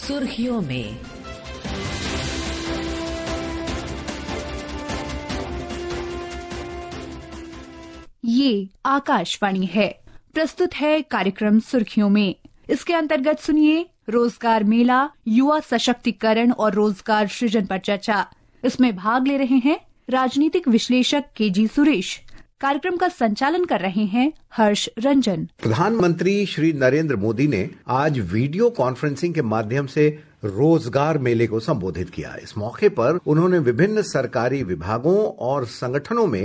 सुर्खियों में। ये आकाशवाणी है, प्रस्तुत है कार्यक्रम सुर्खियों में। इसके अंतर्गत सुनिए रोजगार मेला, युवा सशक्तिकरण और रोजगार सृजन पर चर्चा। इसमें भाग ले रहे हैं राजनीतिक विश्लेषक केजी सुरेश। कार्यक्रम का संचालन कर रहे हैं हर्ष रंजन। प्रधानमंत्री श्री नरेंद्र मोदी ने आज वीडियो कॉन्फ्रेंसिंग के माध्यम से रोजगार मेले को संबोधित किया। इस मौके पर उन्होंने विभिन्न सरकारी विभागों और संगठनों में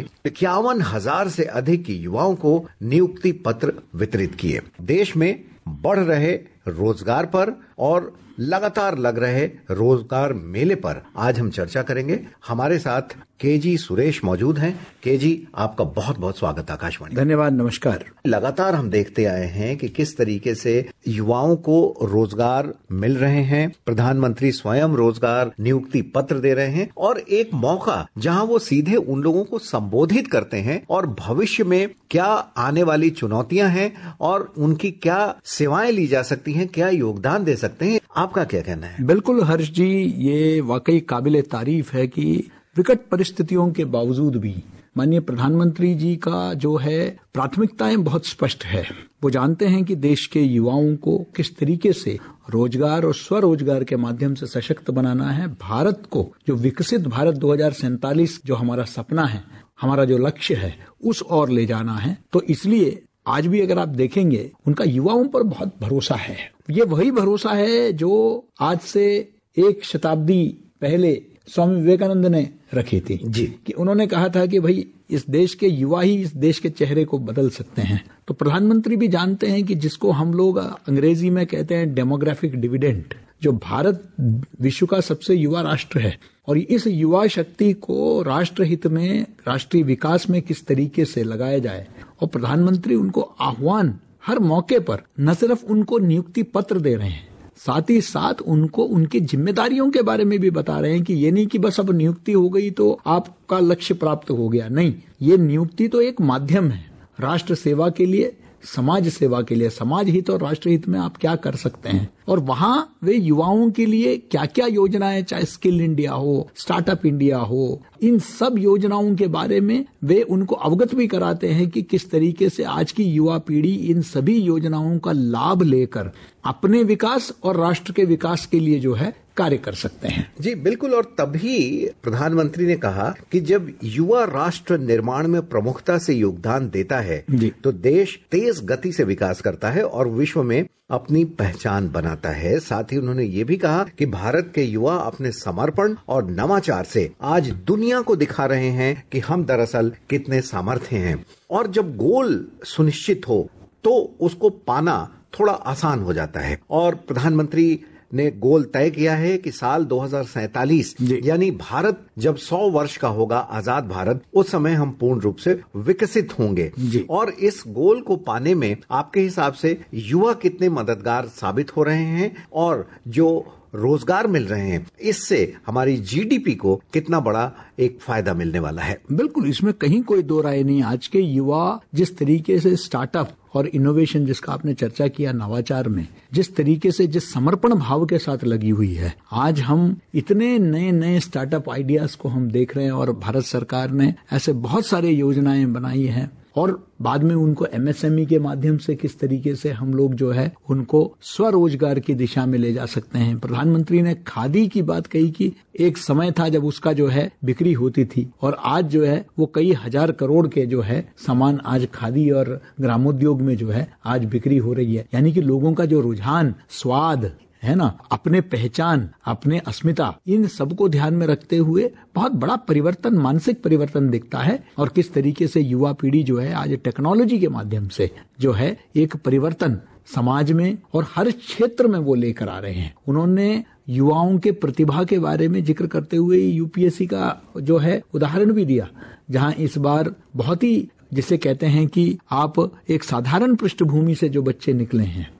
51,000 से अधिक युवाओं को नियुक्ति पत्र वितरित किए। देश में बढ़ रहे रोजगार पर और लगातार लग रहे रोजगार मेले पर आज हम चर्चा करेंगे। हमारे साथ केजी सुरेश मौजूद हैं। केजी, आपका बहुत बहुत स्वागत आकाशवाणी। धन्यवाद, नमस्कार। लगातार हम देखते आए हैं कि किस तरीके से युवाओं को रोजगार मिल रहे हैं। प्रधानमंत्री स्वयं रोजगार नियुक्ति पत्र दे रहे हैं और एक मौका जहां वो सीधे उन लोगों को संबोधित करते हैं और भविष्य में क्या आने वाली चुनौतियां हैं और उनकी क्या सेवाएं ली जा सकती हैं, क्या योगदान दे सकते हैं। आपका क्या कहना है? बिल्कुल हर्ष जी, ये वाकई काबिले तारीफ है कि विकट परिस्थितियों के बावजूद भी माननीय प्रधानमंत्री जी का जो है प्राथमिकताएं बहुत स्पष्ट है। वो जानते हैं कि देश के युवाओं को किस तरीके से रोजगार और स्वरोजगार के माध्यम से सशक्त बनाना है। भारत को जो विकसित भारत 2047 जो हमारा सपना है, हमारा जो लक्ष्य है, उस ओर ले जाना है। तो इसलिए आज भी अगर आप देखेंगे उनका युवाओं पर बहुत भरोसा है। ये वही भरोसा है जो आज से 1 शताब्दी पहले स्वामी विवेकानंद ने रखी थी जी, कि उन्होंने कहा था कि भाई इस देश के युवा ही इस देश के चेहरे को बदल सकते हैं। तो प्रधानमंत्री भी जानते हैं कि जिसको हम लोग अंग्रेजी में कहते हैं डेमोग्राफिक डिविडेंड, जो भारत विश्व का सबसे युवा राष्ट्र है और इस युवा शक्ति को राष्ट्र हित में, राष्ट्रीय विकास में किस तरीके से लगाया जाए। और प्रधानमंत्री उनको आह्वान हर मौके पर न सिर्फ उनको नियुक्ति पत्र दे रहे हैं, साथ ही साथ उनको उनकी जिम्मेदारियों के बारे में भी बता रहे हैं कि ये नहीं कि बस अब नियुक्ति हो गई तो आपका लक्ष्य प्राप्त हो गया। नहीं, ये नियुक्ति तो एक माध्यम है राष्ट्र सेवा के लिए, समाज सेवा के लिए। समाज हित और राष्ट्र हित में आप क्या कर सकते हैं और वहां वे युवाओं के लिए क्या क्या योजनाएं, चाहे स्किल इंडिया हो, स्टार्टअप इंडिया हो, इन सब योजनाओं के बारे में वे उनको अवगत भी कराते हैं कि किस तरीके से आज की युवा पीढ़ी इन सभी योजनाओं का लाभ लेकर अपने विकास और राष्ट्र के विकास के लिए जो है कार्य कर सकते हैं। जी बिल्कुल। और तभी प्रधानमंत्री ने कहा कि जब युवा राष्ट्र निर्माण में प्रमुखता से योगदान देता है तो देश तेज गति से विकास करता है और विश्व में अपनी पहचान बनाता है। साथ ही उन्होंने ये भी कहा कि भारत के युवा अपने समर्पण और नवाचार से आज दुनिया को दिखा रहे हैं कि हम दरअसल कितने सामर्थ्य हैं और जब गोल सुनिश्चित हो तो उसको पाना थोड़ा आसान हो जाता है। और प्रधानमंत्री ने गोल तय किया है कि साल 2047 यानी भारत जब 100 वर्ष का होगा, आजाद भारत, उस समय हम पूर्ण रूप से विकसित होंगे। और इस गोल को पाने में आपके हिसाब से युवा कितने मददगार साबित हो रहे हैं और जो रोजगार मिल रहे हैं इससे हमारी जीडीपी को कितना बड़ा एक फायदा मिलने वाला है? बिल्कुल, इसमें कहीं कोई दो राय नहीं। आज के युवा जिस तरीके से स्टार्टअप और इनोवेशन, जिसका आपने चर्चा किया, नवाचार में जिस तरीके से, जिस समर्पण भाव के साथ लगी हुई है, आज हम इतने नए नए स्टार्टअप आइडियाज को हम देख रहे हैं और भारत सरकार ने ऐसे बहुत सारे योजनाएं बनाई हैं और बाद में उनको एमएसएमई के माध्यम से किस तरीके से हम लोग जो है उनको स्वरोजगार की दिशा में ले जा सकते हैं। प्रधानमंत्री ने खादी की बात कही कि एक समय था जब उसका जो है बिक्री होती थी और आज जो है वो कई हजार करोड़ के जो है सामान आज खादी और ग्रामोद्योग में जो है आज बिक्री हो रही है। यानी कि लोगों का जो रुझान, स्वाद है ना, अपने पहचान, अपने अस्मिता, इन सबको ध्यान में रखते हुए बहुत बड़ा परिवर्तन, मानसिक परिवर्तन दिखता है। और किस तरीके से युवा पीढ़ी जो है आज टेक्नोलॉजी के माध्यम से जो है एक परिवर्तन समाज में और हर क्षेत्र में वो लेकर आ रहे हैं। उन्होंने युवाओं के प्रतिभा के बारे में जिक्र करते हुए यूपीएससी का जो है उदाहरण भी दिया, जहां इस बार बहुत ही, जिसे कहते हैं कि आप एक साधारण पृष्ठभूमि से जो बच्चे निकले हैं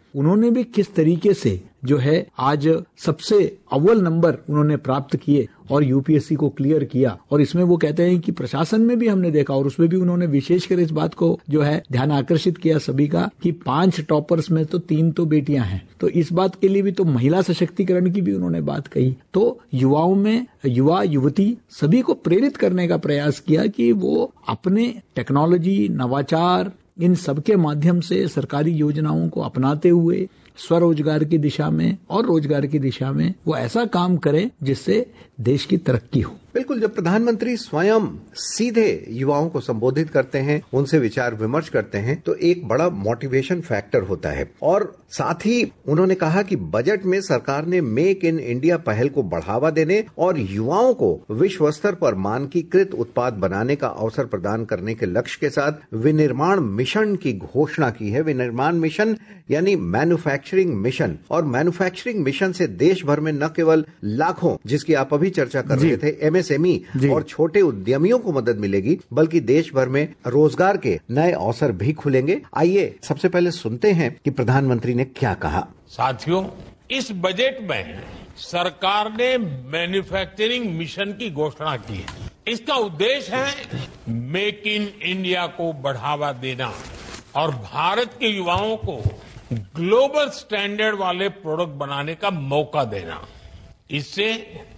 उन्होंने भी किस तरीके से जो है आज सबसे अव्वल नंबर उन्होंने प्राप्त किए और यूपीएससी को क्लियर किया। और इसमें वो कहते हैं कि प्रशासन में भी हमने देखा, और उसमें भी उन्होंने विशेषकर इस बात को जो है ध्यान आकर्षित किया सभी का कि 5 टॉपर्स में तो 3 तो बेटियां हैं। तो इस बात के लिए भी तो महिला सशक्तिकरण की भी उन्होंने बात कही। तो युवाओं में युवा युवती सभी को प्रेरित करने का प्रयास किया कि वो अपने टेक्नोलॉजी, नवाचार, इन सबके माध्यम से सरकारी योजनाओं को अपनाते हुए स्वरोजगार की दिशा में और रोजगार की दिशा में वो ऐसा काम करें जिससे देश की तरक्की हो। बिल्कुल, जब प्रधानमंत्री स्वयं सीधे युवाओं को संबोधित करते हैं, उनसे विचार विमर्श करते हैं, तो एक बड़ा मोटिवेशन फैक्टर होता है। और साथ ही उन्होंने कहा कि बजट में सरकार ने मेक इन इंडिया पहल को बढ़ावा देने और युवाओं को विश्व स्तर पर मानकीकृत उत्पाद बनाने का अवसर प्रदान करने के लक्ष्य के साथ विनिर्माण मिशन की घोषणा की है। विनिर्माण मिशन यानी मैन्युफैक्चरिंग मिशन, और मैन्युफैक्चरिंग मिशन से देश भर में न केवल लाखों, जिसकी आप अभी चर्चा कर रहे थे, एमएसएमई और छोटे उद्यमियों को मदद मिलेगी, बल्कि देश भर में रोजगार के नए अवसर भी खुलेंगे। आइए सबसे पहले सुनते हैं कि प्रधानमंत्री ने क्या कहा। साथियों, इस बजट में सरकार ने मैन्युफैक्चरिंग मिशन की घोषणा की है। इसका उद्देश्य है मेक इन इंडिया को बढ़ावा देना और भारत के युवाओं को ग्लोबल स्टैंडर्ड वाले प्रोडक्ट बनाने का मौका देना। इससे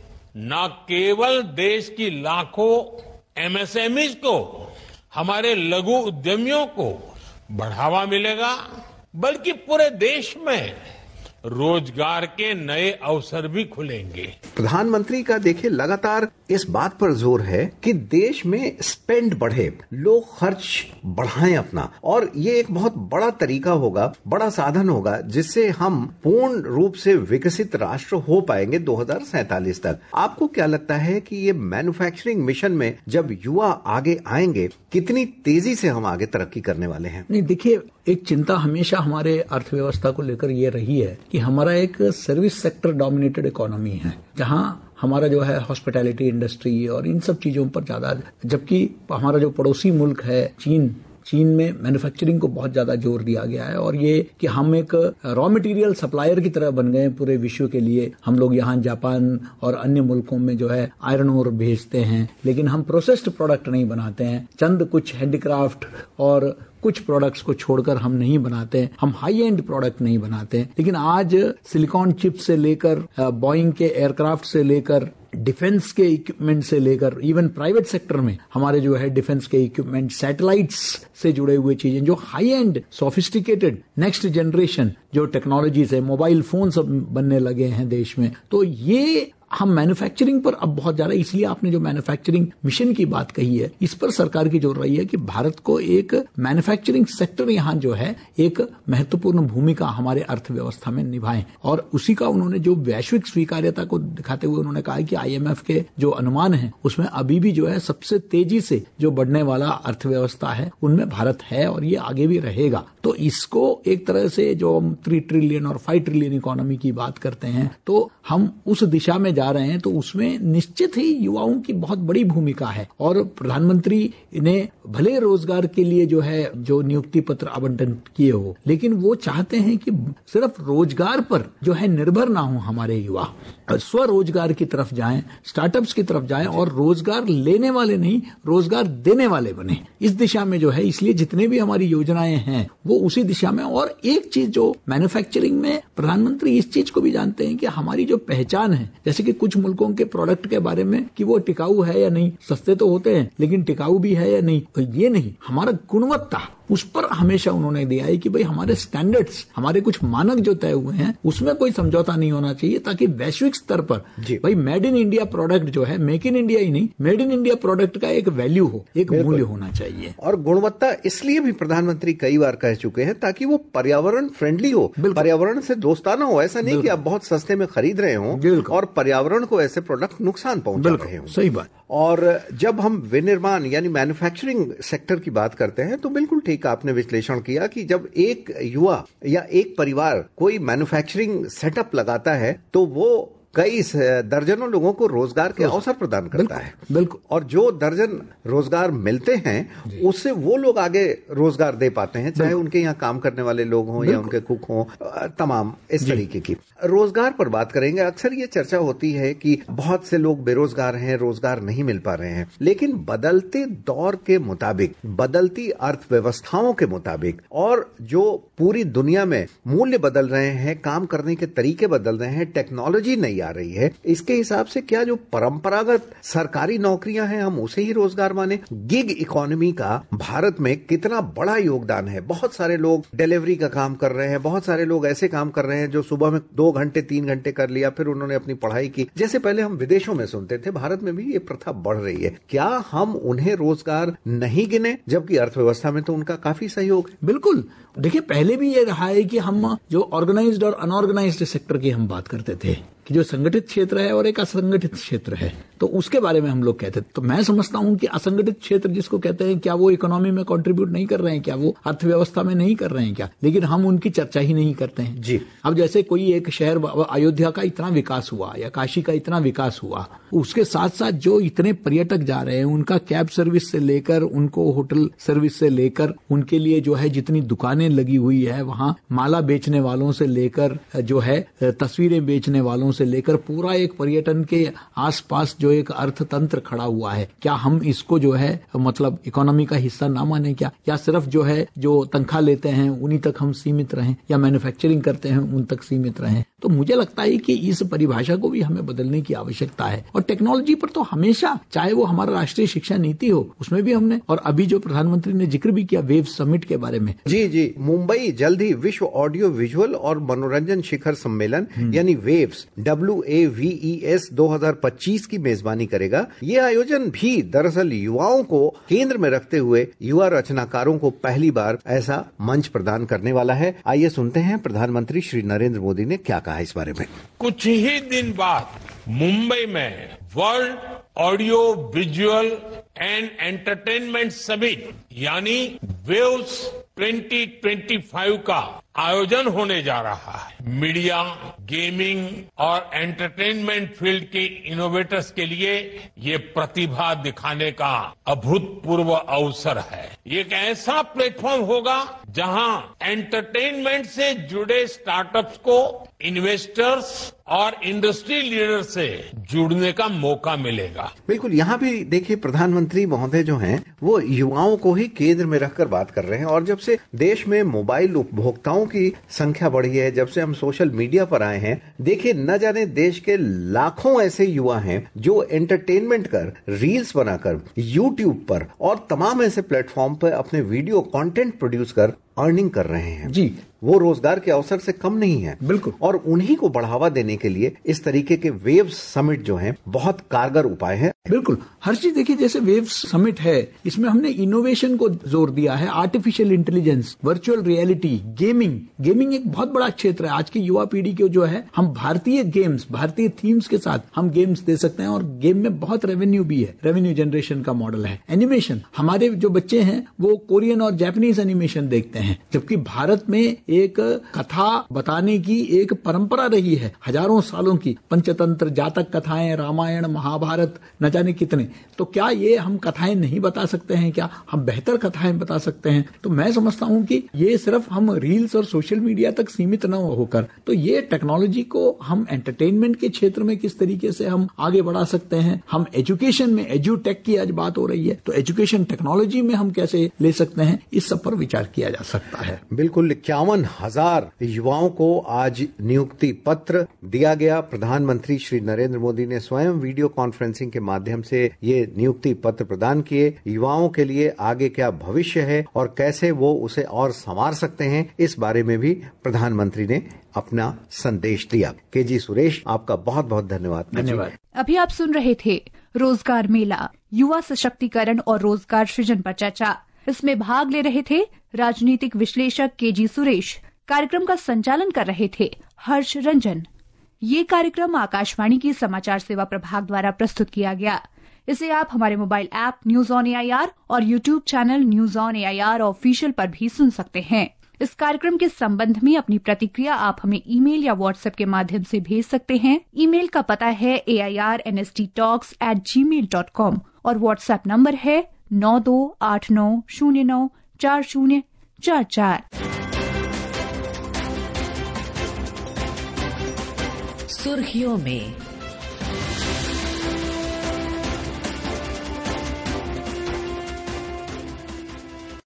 न केवल देश की लाखों एमएसएमईज को, हमारे लघु उद्यमियों को बढ़ावा मिलेगा, बल्कि पूरे देश में रोजगार के नए अवसर भी खुलेंगे। प्रधानमंत्री का देखिए लगातार इस बात पर जोर है कि देश में स्पेंड बढ़े, लोग खर्च बढ़ाएं अपना, और ये एक बहुत बड़ा तरीका होगा, बड़ा साधन होगा जिससे हम पूर्ण रूप से विकसित राष्ट्र हो पाएंगे 2047 तक। आपको क्या लगता है कि ये मैन्युफैक्चरिंग मिशन में जब युवा आगे आएंगे, कितनी तेजी से हम आगे तरक्की करने वाले हैं? नहीं, देखिए, एक चिंता हमेशा हमारे अर्थव्यवस्था को लेकर ये रही है कि हमारा एक सर्विस सेक्टर डोमिनेटेड इकोनॉमी है, जहां हमारा जो है हॉस्पिटैलिटी इंडस्ट्री और इन सब चीजों पर ज्यादा, जबकि हमारा जो पड़ोसी मुल्क है चीन में मैन्युफैक्चरिंग को बहुत ज्यादा जोर दिया गया है। और ये कि हम एक रॉ मटेरियल सप्लायर की तरह बन गए हैं पूरे विश्व के लिए। हम लोग यहाँ जापान और अन्य मुल्कों में जो है आयरन ओर भेजते हैं, लेकिन हम प्रोसेस्ड प्रोडक्ट नहीं बनाते हैं। चंद कुछ हैंडीक्राफ्ट और कुछ प्रोडक्ट्स को छोड़कर हम नहीं बनाते हैं, हम हाई एंड प्रोडक्ट नहीं बनाते हैं। लेकिन आज सिलिकॉन चिप से लेकर बोइंग के एयरक्राफ्ट से लेकर डिफेंस के इक्विपमेंट से लेकर इवन प्राइवेट सेक्टर में हमारे जो है डिफेंस के इक्विपमेंट, सैटेलाइट्स से जुड़े हुए चीजें, जो high end sophisticated next generation जो टेक्नोलॉजीज है, मोबाइल फोन सब बनने लगे हैं देश में। तो ये हम मैन्युफैक्चरिंग पर अब बहुत ज्यादा, इसलिए आपने जो मैन्युफैक्चरिंग मिशन की बात कही है, इस पर सरकार की जोर रही है कि भारत को एक मैन्युफैक्चरिंग सेक्टर यहाँ जो है एक महत्वपूर्ण भूमिका हमारे अर्थव्यवस्था में निभाएं। और उसी का उन्होंने जो वैश्विक स्वीकार्यता को दिखाते हुए उन्होंने कहा कि आईएमएफ के जो अनुमान है उसमें अभी भी जो है सबसे तेजी से जो बढ़ने वाला अर्थव्यवस्था है उनमें भारत है, और ये आगे भी रहेगा। तो इसको एक तरह से जो हम 3 ट्रिलियन और 5 ट्रिलियन इकोनॉमी की बात करते हैं, तो हम उस दिशा में जा रहे हैं। तो उसमें निश्चित ही युवाओं की बहुत बड़ी भूमिका है। और प्रधानमंत्री ने भले रोजगार के लिए जो है जो नियुक्ति पत्र आवंटन किए हो, लेकिन वो चाहते हैं कि सिर्फ रोजगार पर जो है निर्भर ना हो हमारे युवा, स्वरोजगार की तरफ जाएं, स्टार्टअप्स की तरफ जाएं और रोजगार लेने वाले नहीं, रोजगार देने वाले बने। इस दिशा में जो है, इसलिए जितने भी हमारी योजनाएं हैं वो उसी दिशा में। और एक चीज जो मैन्युफैक्चरिंग में प्रधानमंत्री इस चीज को भी जानते हैं कि हमारी जो पहचान है, जैसे कि कुछ मुल्कों के प्रोडक्ट के बारे में कि वो टिकाऊ है या नहीं, सस्ते तो होते हैं लेकिन टिकाऊ भी है या नहीं, तो ये नहीं, हमारा गुणवत्ता, उस पर हमेशा उन्होंने दिया है कि भाई हमारे स्टैंडर्ड्स, हमारे कुछ मानक जो तय हुए हैं उसमें कोई समझौता नहीं होना चाहिए, ताकि वैश्विक स्तर पर भाई मेड इन इंडिया प्रोडक्ट जो है, मेक इन इंडिया ही नहीं, मेड इन इंडिया प्रोडक्ट का एक वैल्यू हो, एक मूल्य होना चाहिए। और गुणवत्ता इसलिए भी प्रधानमंत्री कई बार कह चुके हैं ताकि वो पर्यावरण फ्रेंडली हो, पर्यावरण से दोस्ताना हो। ऐसा नहीं कि आप बहुत सस्ते में खरीद रहे हो और पर्यावरण को ऐसे प्रोडक्ट नुकसान पहुंचा रहे हो। सही बात। और जब हम विनिर्माण यानी मैन्युफैक्चरिंग सेक्टर की बात करते हैं तो बिल्कुल ठीक आपने विश्लेषण किया कि जब एक युवा या एक परिवार कोई मैन्युफैक्चरिंग सेटअप लगाता है तो वो कई दर्जनों लोगों को रोजगार के अवसर प्रदान करता है। बिल्कुल। और जो दर्जन रोजगार मिलते हैं उससे वो लोग आगे रोजगार दे पाते हैं, चाहे उनके यहाँ काम करने वाले लोग हों या उनके कुक हों, तमाम इस तरीके की। रोजगार पर बात करेंगे। अक्सर ये चर्चा होती है कि बहुत से लोग बेरोजगार हैं, रोजगार नहीं मिल पा रहे हैं, लेकिन बदलते दौर के मुताबिक, बदलती अर्थव्यवस्थाओं के मुताबिक और जो पूरी दुनिया में मूल्य बदल रहे हैं, काम करने के तरीके बदल रहे हैं, टेक्नोलॉजी नहीं आ रही है, इसके हिसाब से क्या जो परंपरागत सरकारी नौकरियां हैं हम उसे ही रोजगार माने? गिग इकोनॉमी का भारत में कितना बड़ा योगदान है। बहुत सारे लोग डिलीवरी का काम कर रहे हैं, बहुत सारे लोग ऐसे काम कर रहे हैं जो सुबह में 2 घंटे 3 घंटे कर लिया, फिर उन्होंने अपनी पढ़ाई की। जैसे पहले हम विदेशों में सुनते थे, भारत में भी ये प्रथा बढ़ रही है। क्या हम उन्हें रोजगार नहीं गिने, जबकि अर्थव्यवस्था में तो उनका काफी सहयोग है? बिल्कुल। देखिए, पहले भी ये रहा है कि हम जो ऑर्गेनाइज्ड और अनऑर्गेनाइज्ड सेक्टर की हम बात करते थे कि जो संगठित क्षेत्र है और एक असंगठित क्षेत्र है, तो उसके बारे में हम लोग कहते थे। तो मैं समझता हूं कि असंगठित क्षेत्र जिसको कहते हैं, क्या वो इकोनॉमी में कंट्रीब्यूट नहीं कर रहे हैं, क्या वो अर्थव्यवस्था में नहीं कर रहे हैं क्या? लेकिन हम उनकी चर्चा ही नहीं करते हैं जी। अब जैसे कोई एक शहर अयोध्या का इतना विकास हुआ या काशी का इतना विकास हुआ, उसके साथ साथ जो इतने पर्यटक जा रहे हैं, उनका कैब सर्विस से लेकर उनको होटल सर्विस से लेकर उनके लिए जो है जितनी दुकानें लगी हुई है, वहां माला बेचने वालों से लेकर जो है तस्वीरें बेचने वालों से लेकर पूरा एक पर्यटन के आसपास जो एक अर्थतंत्र खड़ा हुआ है, क्या हम इसको जो है मतलब इकोनॉमी का हिस्सा ना माने क्या? या सिर्फ जो है जो तनख्वाह लेते हैं उन्हीं तक हम सीमित रहें, या मैन्युफैक्चरिंग करते हैं उन तक सीमित रहें? तो मुझे लगता है कि इस परिभाषा को भी हमें बदलने की आवश्यकता है। और टेक्नोलॉजी पर तो हमेशा, चाहे वो हमारा राष्ट्रीय शिक्षा नीति हो, उसमें भी हमने, और अभी जो प्रधानमंत्री ने जिक्र भी किया वेव समिट के बारे में। जी, मुंबई जल्द ही विश्व ऑडियो विजुअल और मनोरंजन शिखर सम्मेलन यानी वेव्स WAVES 2025 की मेजबानी करेगा। ये आयोजन भी दरअसल युवाओं को केंद्र में रखते हुए युवा रचनाकारों को पहली बार ऐसा मंच प्रदान करने वाला है। आइए सुनते हैं प्रधानमंत्री श्री नरेंद्र मोदी ने क्या कहा इस बारे में। कुछ ही दिन बाद मुंबई में world audio visual and entertainment summit यानी वेव्स 2025 का आयोजन होने जा रहा है। मीडिया, गेमिंग और एंटरटेनमेंट फील्ड के इनोवेटर्स के लिए ये प्रतिभा दिखाने का अभूतपूर्व अवसर है। ये एक ऐसा प्लेटफॉर्म होगा जहां एंटरटेनमेंट से जुड़े स्टार्टअप्स को इन्वेस्टर्स और इंडस्ट्री लीडर से जुड़ने का मौका मिलेगा। बिल्कुल, यहाँ भी देखिए प्रधानमंत्री महोदय जो हैं वो युवाओं को ही केंद्र में रखकर बात कर रहे हैं। और जब से देश में मोबाइल उपभोक्ताओं की संख्या बढ़ी है, जब से हम सोशल मीडिया पर आए हैं, देखिए न जाने देश के लाखों ऐसे युवा हैं जो एंटरटेनमेंट कर, रील्स बनाकर यूट्यूब पर और तमाम ऐसे प्लेटफॉर्म पर अपने वीडियो कंटेंट प्रोड्यूस कर अर्निंग कर रहे हैं। जी, वो रोजगार के अवसर से कम नहीं है। बिल्कुल। और उन्हीं को बढ़ावा देने के लिए इस तरीके के वेव्स समिट जो हैं बहुत कारगर उपाय है। बिल्कुल। हर चीज देखिए, जैसे वेव्स समिट है, इसमें हमने इनोवेशन को जोर दिया है, artificial intelligence, virtual reality, gaming एक बहुत बड़ा क्षेत्र है। आज की युवा पीढ़ी को जो है, हम भारतीय गेम्स, भारतीय थीम्स के साथ हम गेम्स दे सकते हैं और गेम में बहुत रेवेन्यू भी है, रेवेन्यू जनरेशन का मॉडल है। एनिमेशन, हमारे जो बच्चे हैं वो कोरियन और जापानीज एनिमेशन देखते हैं, जबकि भारत में एक कथा बताने की एक परंपरा रही है हजारों सालों की। पंचतंत्र, जातक कथाएं, रामायण, महाभारत, न जाने कितने। तो क्या ये हम कथाएं नहीं बता सकते हैं? क्या हम बेहतर कथाएं बता सकते हैं? तो मैं समझता हूं कि ये सिर्फ हम रील्स और सोशल मीडिया तक सीमित न होकर, तो ये टेक्नोलॉजी को हम एंटरटेनमेंट के क्षेत्र में किस तरीके से हम आगे बढ़ा सकते हैं। हम एजुकेशन में, एजुटेक की आज बात हो रही है, तो एजुकेशन टेक्नोलॉजी में हम कैसे ले सकते हैं, इस सब पर विचार किया जा सकता है। बिल्कुल, 51,000 युवाओं को आज नियुक्ति पत्र दिया गया। प्रधानमंत्री श्री नरेंद्र मोदी ने स्वयं वीडियो कॉन्फ्रेंसिंग के माध्यम से ये नियुक्ति पत्र प्रदान किए। युवाओं के लिए आगे क्या भविष्य है और कैसे वो उसे और संवार सकते हैं, इस बारे में भी प्रधानमंत्री ने अपना संदेश दिया। केजी सुरेश, आपका बहुत बहुत धन्यवाद। अभी आप सुन रहे थे रोजगार मेला, युवा सशक्तिकरण और रोजगार सृजन पर चर्चा। इसमें भाग ले रहे थे राजनीतिक विश्लेषक केजी सुरेश। कार्यक्रम का संचालन कर रहे थे हर्ष रंजन। ये कार्यक्रम आकाशवाणी की समाचार सेवा प्रभाग द्वारा प्रस्तुत किया गया। इसे आप हमारे mobile app news on AIR और YouTube channel news on AIR official पर भी सुन सकते हैं। इस कार्यक्रम के संबंध में अपनी प्रतिक्रिया आप हमें ईमेल या व्हाट्सएप के माध्यम से भेज सकते हैं। ईमेल का पता है airnsttalks@gmail.com और व्हाट्सएप नंबर है 9289094044। सुर्खियों में